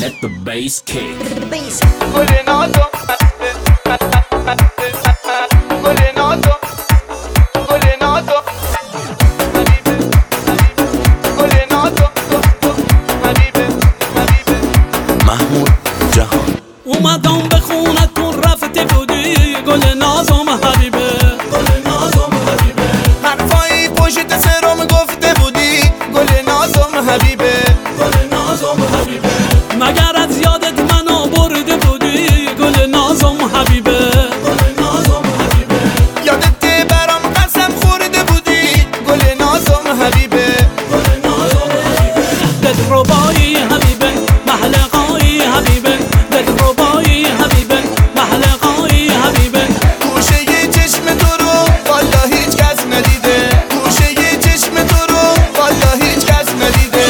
Let the bass kick. گل نازم گل نازم گل نازم گل نازم حبیبه حبیبه محمود جهان. اومدم به خونتون رفته بودی گل نازم حبیبه، گل نازم حبیبه. حرفایی پشت سرم گفته بودی گل نازم حبیبه، گل نازم حبیبه. مگر از یادت منو برده بودی گل نازم حبیبه، گل نازم حبیبه. یادت برام قسم خورده بودی گل نازم حبیبه، گل نازم حبیبه. دلربایی حبیبه محلقایی حبیبه، دلربایی حبیبه محلقایی حبیبه. گوشه چشم تو رو والا هیچ کس ندیده، گوشه چشم تو رو والا هیچ کس ندیده.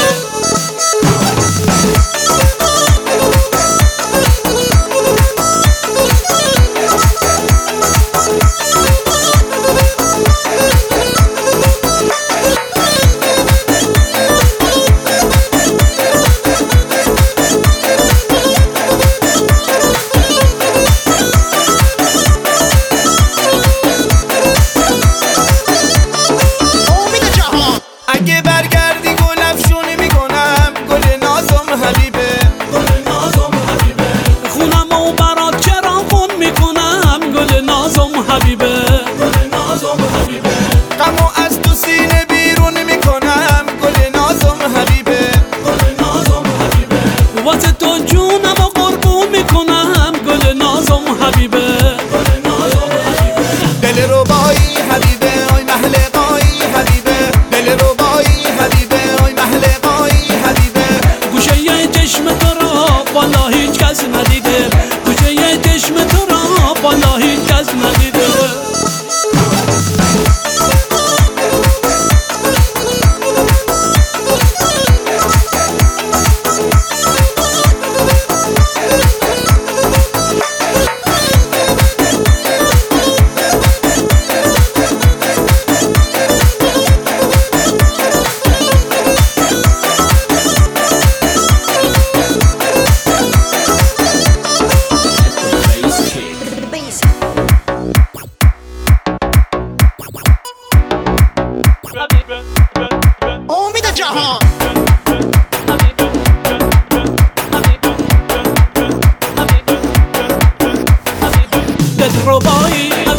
اگه برگردی گل افشونی میکنم گل نازم حبیبه، گل نازم حبیبه. خونمو برات چراغون میکنم گل نازم حبیبه، گل نازم حبیبه. غمو از تو سینه بیرون میکنم گل نازم حبیبه، گل نازم حبیبه. واسه تو جونمو قربون میکنم گل نازم حبیبه، گل نازم حبیبه. دل ربایی حبیبه آی محلقایی حبیبه، دل ربایی حبیبه آی محلقایی حبیبه. گوشه یه چشم تو را والا هیچ کس ندیده، گوشه یه چشم تو را والا هیچ کس ندیده. امید جهان دلربایی